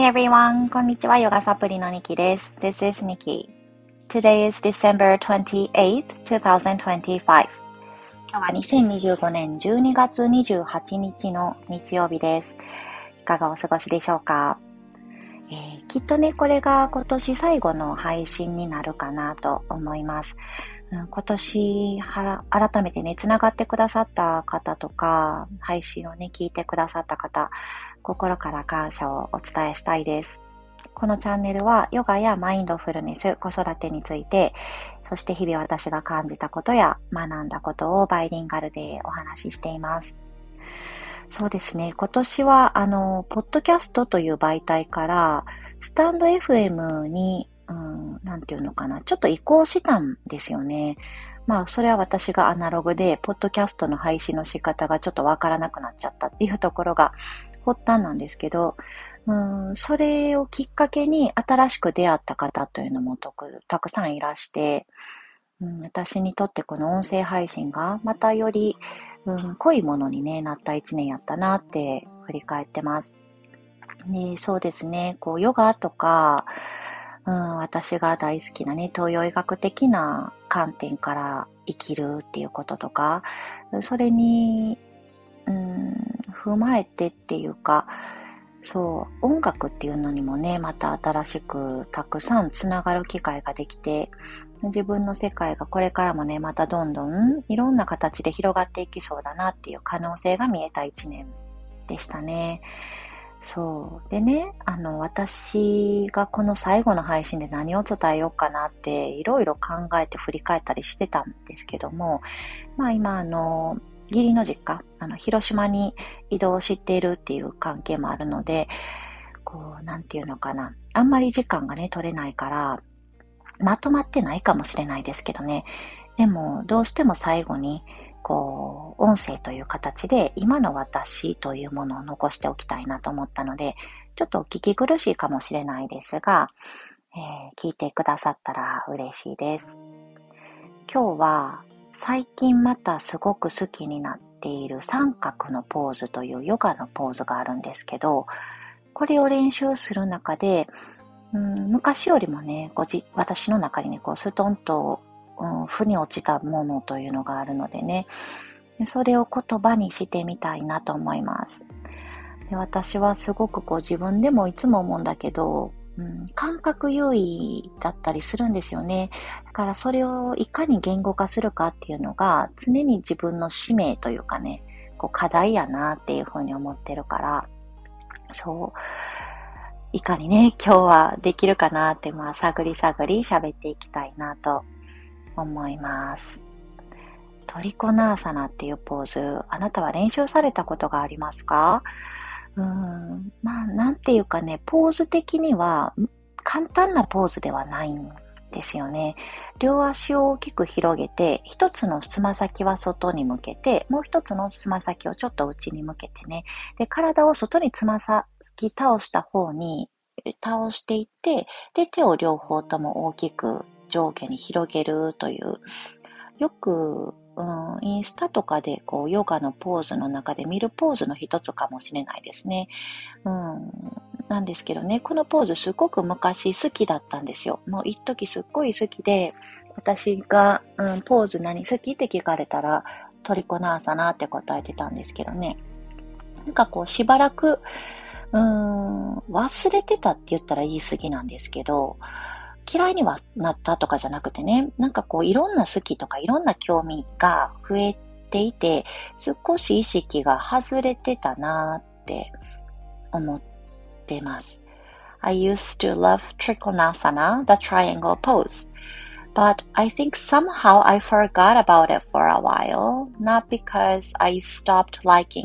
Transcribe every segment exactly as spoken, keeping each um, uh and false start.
Hi everyone! こんにちは。ヨガサプリのニキです。This is Nikki.Today is December twenty-eighth, twenty twenty-five. 今日はにせんにじゅうごねんじゅうにがつにじゅうはちにちの日曜日です。いかがお過ごしでしょうか、えー、きっとね、これが今年最後の配信になるかなと思います。うん、今年は改めてね、つながってくださった方とか、配信をね、聞いてくださった方、心から感謝をお伝えしたいです。このチャンネルはヨガやマインドフルネス、子育てについて、そして日々私が感じたことや学んだことをバイリンガルでお話ししています。そうですね、今年はあの、ポッドキャストという媒体から、スタンド エフエム に、うん、なんていうのかな、ちょっと移行したんですよね。まあ、それは私がアナログで、ポッドキャストの配信の仕方がちょっとわからなくなっちゃったっていうところが発端なんですけど、うん、それをきっかけに新しく出会った方というのもとくたくさんいらして、うん、私にとってこの音声配信がまたより、うん、濃いものに、ね、なった一年やったなって振り返ってます。で、そうですね、こうヨガとか、うん、私が大好きなね、東洋医学的な観点から生きるっていうこととか、それに、うん、踏まえてっていうか、そう、音楽っていうのにもね、また新しくたくさんつながる機会ができて、自分の世界がこれからもね、またどんどんいろんな形で広がっていきそうだなっていう可能性が見えた一年でしたね。そう。でね、あの、私がこの最後の配信で何を伝えようかなっていろいろ考えて振り返ったりしてたんですけども、まあ今あの、義理の実家、あの、広島に移動しているっていう関係もあるので、こう、なんていうのかな。あんまり時間がね、取れないから、まとまってないかもしれないですけどね。でも、どうしても最後に、こう、音声という形で、今の私というものを残しておきたいなと思ったので、ちょっとお聞き苦しいかもしれないですが、えー、聞いてくださったら嬉しいです。今日は、最近またすごく好きになっている三角のポーズというヨガのポーズがあるんですけど、これを練習する中で、うん、昔よりもね、ごじ私の中にね、こうストンと、うん、負に落ちたものというのがあるのでね、それを言葉にしてみたいなと思います。で、私はすごくこう自分でもいつも思うんだけど、うん、感覚優位だったりするんですよね。だからそれをいかに言語化するかっていうのが常に自分の使命というかね、こう課題やなっていうふうに思ってるから、そう、いかにね、今日はできるかなって、まあ、探り探り喋っていきたいなと思います。トリコナーサナっていうポーズ、あなたは練習されたことがありますか？うーん、まあ、なんていうかね、ポーズ的には簡単なポーズではないんですよね。両足を大きく広げて、一つのつま先は外に向けて、もう一つのつま先をちょっと内に向けてね。で、体を外につま先倒した方に倒していって、で、手を両方とも大きく上下に広げるという、よく、うん、インスタとかでこうヨガのポーズの中で見るポーズの一つかもしれないですね。うん、なんですけどね、このポーズすごく昔好きだったんですよ。もう一時すっごい好きで、私が、うん、ポーズ何好きって聞かれたら、トリコナーサナって答えてたんですけどね。なんかこうしばらく、うーん、忘れてたって言ったら言い過ぎなんですけど、嫌いにはなったとかじゃなくてね、なんかこういろんな好きとかいろんな興味が増えていて、少し意識が外れてたなって思ってます。I used to love Trikonasana, the triangle pose, but I think somehow I forgot about it for a while, not because I stopped liking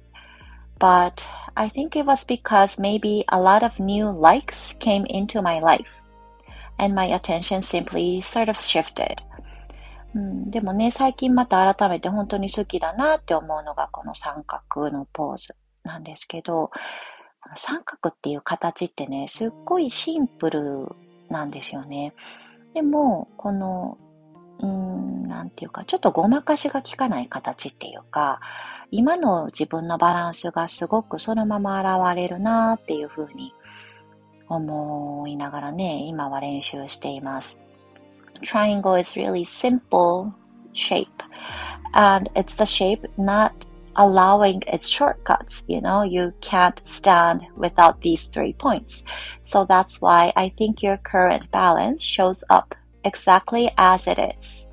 it.But I think it was because maybe a lot of new likes came into my life, and my attention simply sort of shifted. うん、でもね、最近また改めて本当に好きだなって思うのがこの三角のポーズなんですけど、この三角っていう形ってね、すっごいシンプルなんですよね。でも、この、うーん、なんていうか、ちょっとごまかしが効かない形っていうか、今の自分のバランスがすごくそのまま現れるなっていうふうに思いながらね、今は練習しています。Triangle is really simple shape, and it's the shape not allowing its shortcuts. You know, you can't stand without these three points. So that's why I think your current balance shows up exactly as it is.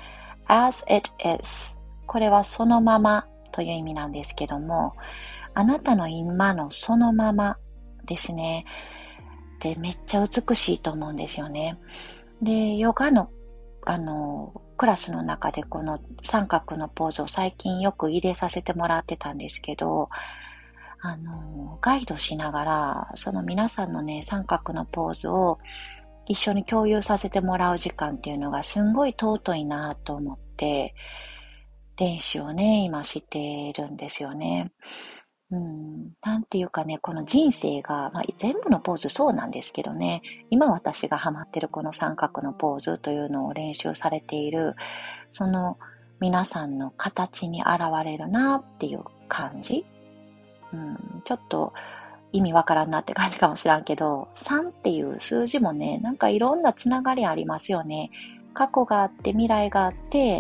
As it is. これはそのままという意味なんですけども、あなたの今のそのままですね。で、めっちゃ美しいと思うんですよね。で、ヨガの、あの、クラスの中でこの三角のポーズを最近よく入れさせてもらってたんですけど、あの、ガイドしながら、その皆さんのね、三角のポーズを一緒に共有させてもらう時間っていうのがすんごい尊いなと思って、練習をね、今してるんですよね。うん、なんていうかね、この人生が、まあ、全部のポーズそうなんですけどね、今私がハマってるこの三角のポーズというのを練習されている、その皆さんの形に現れるなっていう感じ、うん、ちょっと意味わからんなって感じかもしらんけど、さんっていう数字もね、なんかいろんなつながりありますよね。過去があって未来があって、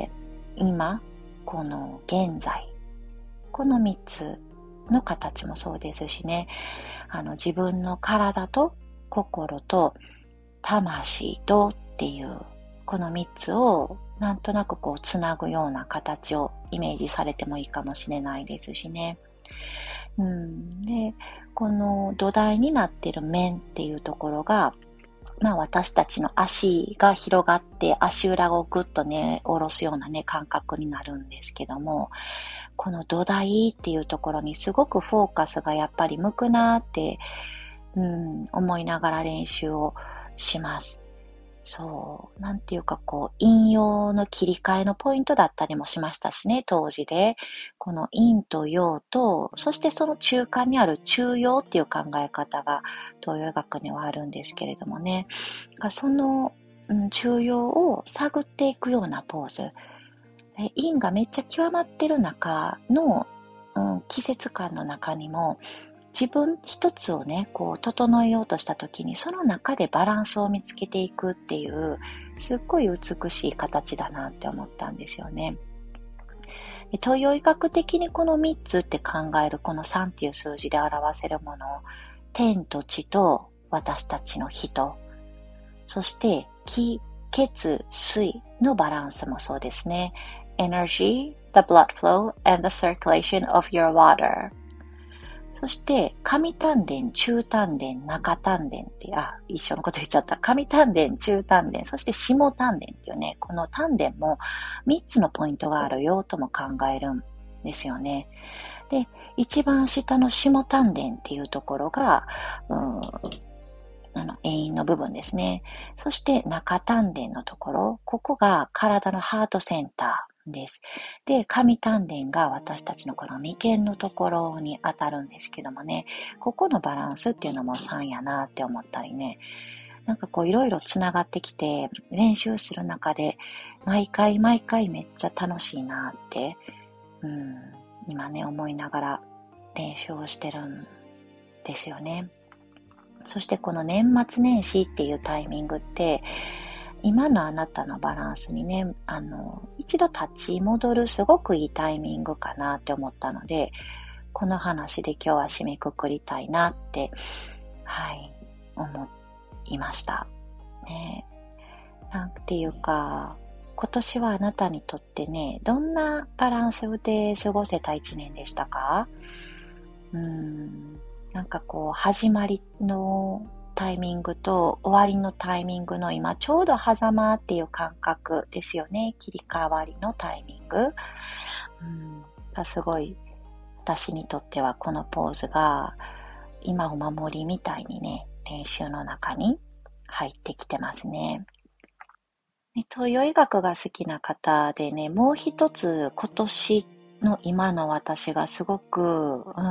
今、この現在、このみっつの形もそうですしね、あの自分の体と心と魂とっていうこのみっつをなんとなくこうつなぐような形をイメージされてもいいかもしれないですしね。うん、で、この土台になっている面っていうところが、まあ私たちの足が広がって足裏をぐっとね、下ろすようなね、感覚になるんですけども、この土台っていうところにすごくフォーカスがやっぱり向くなって、うん、思いながら練習をします。そう、なんていうかこう、引用の切り替えのポイントだったりもしましたしね、当時で。この陰と陽と、そしてその中間にある中陽っていう考え方が東洋医学にはあるんですけれどもね。その、うん、中陽を探っていくようなポーズ。陰がめっちゃ極まってる中の、うん、季節感の中にも、自分一つをね、こう、整えようとした時に、その中でバランスを見つけていくっていう、すっごい美しい形だなって思ったんですよね。東洋医学的にこのみっつって考えるこのさんっていう数字で表せるもの、天と地と私たちの人、そして気、血、水のバランスもそうですね。Energy, the blood flow, and the circulation of your water。そして、上丹田、中丹田、中丹田って、あ、一緒のこと言っちゃった。上丹田、中丹田、そして下丹田っていうね、この丹田もみっつのポイントがあるよとも考えるんですよね。で、一番下の下丹田っていうところが、うん、あの、遠因の部分ですね。そして中丹田のところ、ここが体のハートセンターです。で、上丹田が私たちのこの眉間のところに当たるんですけどもね、ここのバランスっていうのもさんやなって思ったりね、なんかこういろいろつながってきて、練習する中で、毎回毎回めっちゃ楽しいなって、うん、今ね思いながら練習をしてるんですよね。そしてこの年末年始っていうタイミングって、今のあなたのバランスにね、あの、一度立ち戻るすごくいいタイミングかなって思ったので、この話で今日は締めくくりたいなって、はい、思いました。ね。なんていうか、今年はあなたにとってね、どんなバランスで過ごせた一年でしたか？うーん。なんかこう、始まりのタイミングと終わりのタイミングの今、ちょうど狭間っていう感覚ですよね。切り替わりのタイミング。うん、がすごい、私にとってはこのポーズが、今お守りみたいにね、練習の中に入ってきてますね。東洋医学が好きな方でね、もう一つ今年の今の私がすごく、うん、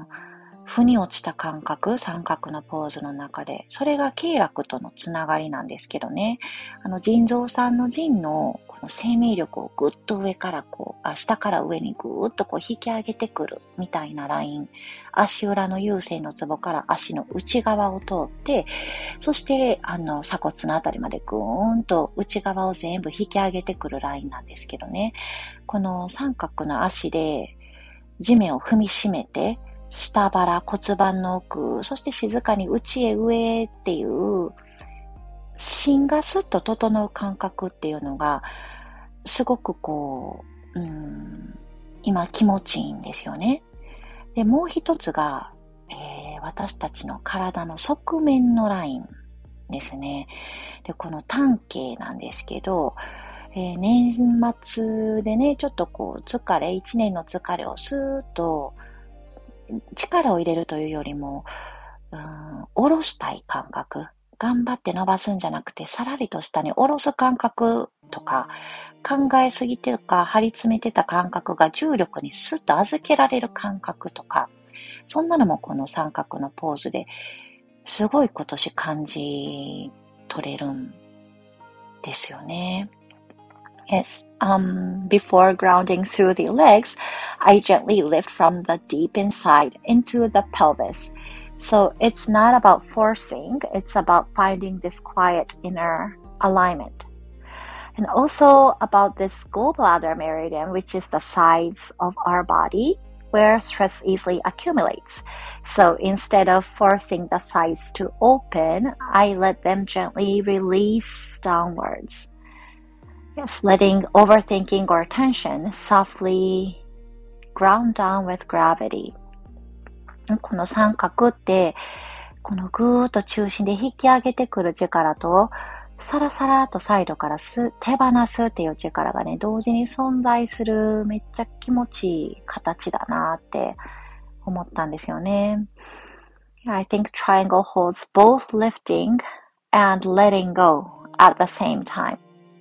腑に落ちた感覚、三角のポーズの中で、それが経絡とのつながりなんですけどね、あの腎臓さんの腎のこ生命力をぐっと上からこう、あ下から上にぐーっとこう引き上げてくるみたいなライン。足裏の有線のツボから足の内側を通って、そしてあの鎖骨のあたりまでぐーんと内側を全部引き上げてくるラインなんですけどね。この三角の足で地面を踏みしめて、下腹、骨盤の奥、そして静かに内へ上へっていう、芯がスッと整う感覚っていうのが、すごくこう、うん、今気持ちいいんですよね。で、もう一つが、えー、私たちの体の側面のラインですね。で、この単形なんですけど、えー、年末でね、ちょっとこう、疲れ、一年の疲れをスーッと力を入れるというよりも、うん、下ろしたい感覚。頑張って伸ばすんじゃなくて、さらりと下に下ろす感覚とか、考えすぎてとか、張り詰めてた感覚が重力にスッと預けられる感覚とか、そんなのもこの三角のポーズですごい今年感じ取れるんですよね。Yes, um, before grounding through the legs, I gently lift from the deep inside into the pelvis. So it's not about forcing, it's about finding this quiet inner alignment. And also about this gallbladder meridian, which is the sides of our body where stress easily accumulates. So instead of forcing the sides to open, I let them gently release downwards. Yes, letting overthinking or tension softly ground down with gravity. この三角って、このぐーっと中心で引き上げてくる力と、サラサラとサイドからす手放すっていう力がね、同時に存在するめっちゃ気持ちいい形だなって思ったんですよね。I think triangle holds both lifting and letting go at the same time.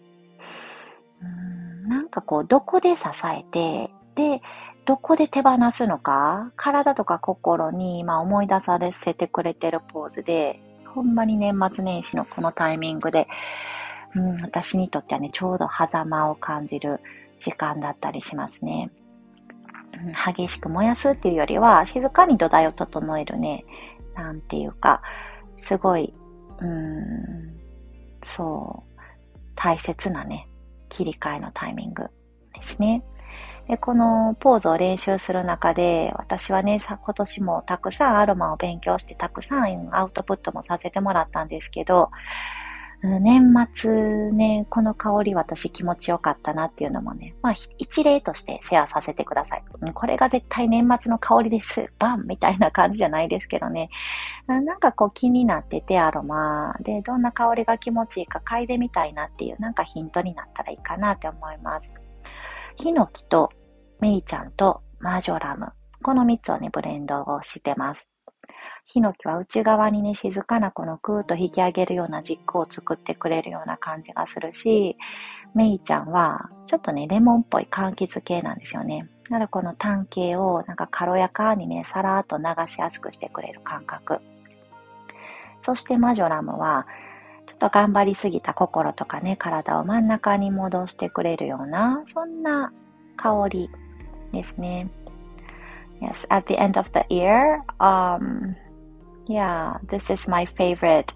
なんかこう、どこで支えて、で、どこで手放すのか、体とか心に今思い出させてくれてるポーズで、ほんまに年末年始のこのタイミングで、うん、私にとってはね、ちょうど狭間を感じる時間だったりしますね。うん、激しく燃やすっていうよりは、静かに土台を整えるね、なんていうか、すごい、うーん、そう、大切なね、切り替えのタイミングですね。で、このポーズを練習する中で、私はね、さ今年もたくさんアロマを勉強して、たくさんアウトプットもさせてもらったんですけど、年末ね、この香り私気持ちよかったなっていうのもね、まあ一例としてシェアさせてください。これが絶対年末の香りです。バンみたいな感じじゃないですけどね。なんかこう気になっててアロマでどんな香りが気持ちいいか嗅いでみたいなっていうなんかヒントになったらいいかなって思います。ヒノキとメイちゃんとマージョラム。このみっつをね、ブレンドをしてます。ヒノキは内側にね、静かなこのクーッと引き上げるような軸を作ってくれるような感じがするし、メイちゃんはちょっとね、レモンっぽい柑橘系なんですよね。だからこの単形をなんか軽やかにね、さらっと流しやすくしてくれる感覚。そしてマジョラムは、ちょっと頑張りすぎた心とかね、体を真ん中に戻してくれるような、そんな香りですね。Yes, at the end of the year, um, yeah, this is my favorite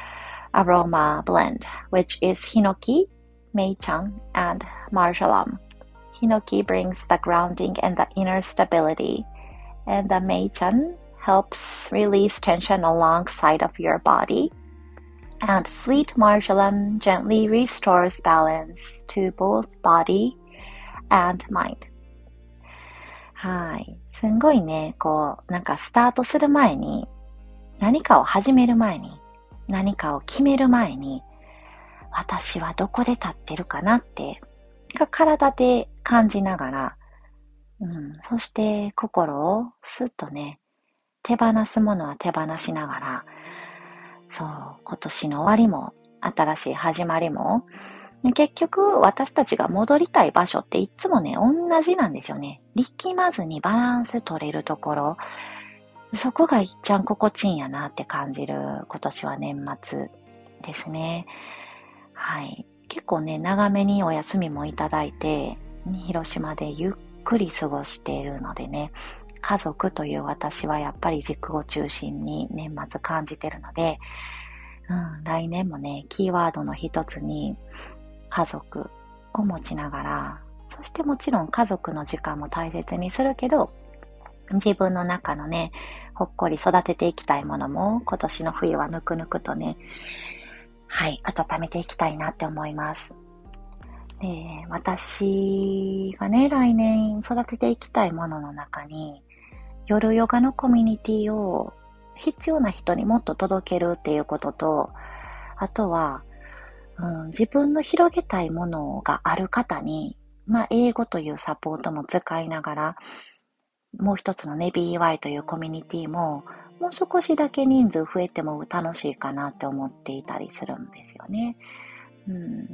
aroma blend, which is Hinoki, Mei-chan, and Marjoram. Hinoki brings the grounding and the inner stability, and the Mei-chan helps release tension alongside of your body, and sweet marjoram gently restores balance to both body and mind. はい。すんごいね、こう、なんかスタートする前に、何かを始める前に、何かを決める前に、私はどこで立ってるかなって、体で感じながら、うん、そして心をスッとね、手放すものは手放しながら、そう、今年の終わりも、新しい始まりも、結局私たちが戻りたい場所っていつもね、同じなんですよね。力まずにバランス取れるところ、そこがいっちゃん心地いいんやなって感じる今年は年末ですね。はい。 結構ね、長めにお休みもいただいて、広島でゆっくり過ごしているのでね、家族という私はやっぱり軸を中心に年末感じてるので、うん、来年もね、キーワードの一つに家族を持ちながら、そしてもちろん家族の時間も大切にするけど、自分の中のね、ほっこり育てていきたいものも今年の冬はぬくぬくとね、はい、温めていきたいなって思います。で、私がね、来年育てていきたいものの中に、夜ヨガのコミュニティを必要な人にもっと届けるっていうことと、あとは、うん、自分の広げたいものがある方に、まあ、英語というサポートも使いながら、もう一つのね、ビーワイ というコミュニティも、もう少しだけ人数増えても楽しいかなって思っていたりするんですよね。うん、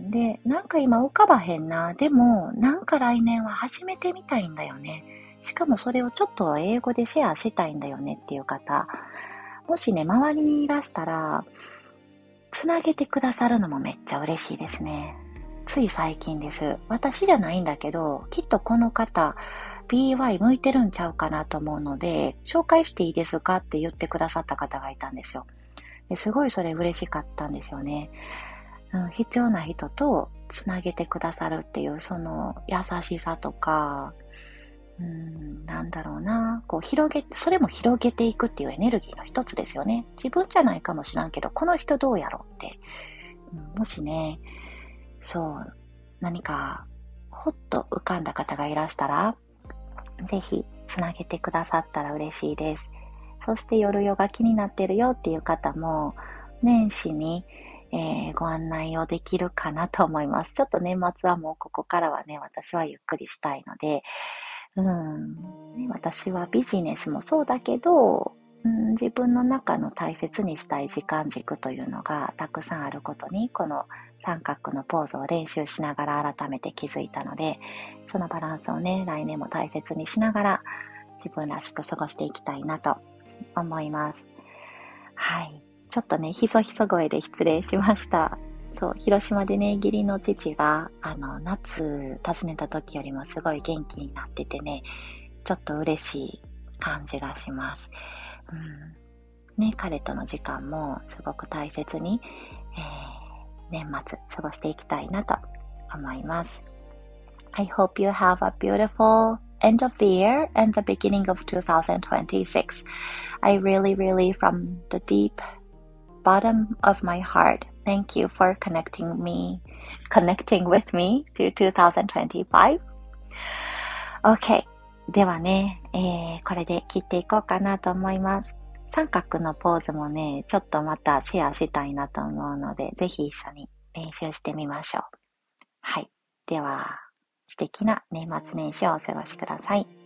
で、なんか今浮かばへんな。でも、なんか来年は始めてみたいんだよね。しかもそれをちょっと英語でシェアしたいんだよねっていう方、もしね、周りにいらしたら、つなげてくださるのもめっちゃ嬉しいですね。つい最近です。私じゃないんだけど、きっとこの方、ビーワイ 向いてるんちゃうかなと思うので、紹介していいですかって言ってくださった方がいたんですよ。ですごいそれ嬉しかったんですよね。うん、必要な人とつなげてくださるっていうその優しさとか、うん、なんだろうな、こう広げ、それも広げていくっていうエネルギーの一つですよね。自分じゃないかもしらんけど、この人どうやろうって。うん、もしね、そう、何か、ほっと浮かんだ方がいらしたら、ぜひつなげてくださったら嬉しいです。そして夜ヨガ気になってるよっていう方も、年始に、えー、ご案内をできるかなと思います。ちょっと年末はもうここからはね、私はゆっくりしたいので、うん、私はビジネスもそうだけど、うん、自分の中の大切にしたい時間軸というのがたくさんあることに、この三角のポーズを練習しながら改めて気づいたので、そのバランスをね、来年も大切にしながら自分らしく過ごしていきたいなと思います。はい。ちょっとね、ひそひそ声で失礼しました。そう、広島でね、義理の父が、あの、夏訪ねた時よりもすごい元気になっててね、ちょっと嬉しい感じがします。うん、ね、彼との時間もすごく大切に、えー、年末過ごしていきたいなと思います。I hope you have a beautiful end of the year and the beginning of two thousand twenty-six. I really, really, from the deep bottom of my heart, thank you for connecting me, connecting with me to two thousand twenty-five. Okay. ではね、えー、これで切っていこうかなと思います。三角のポーズもね、ちょっとまたシェアしたいなと思うので、ぜひ一緒に練習してみましょう。はい。では、素敵な年末年始をお過ごしください。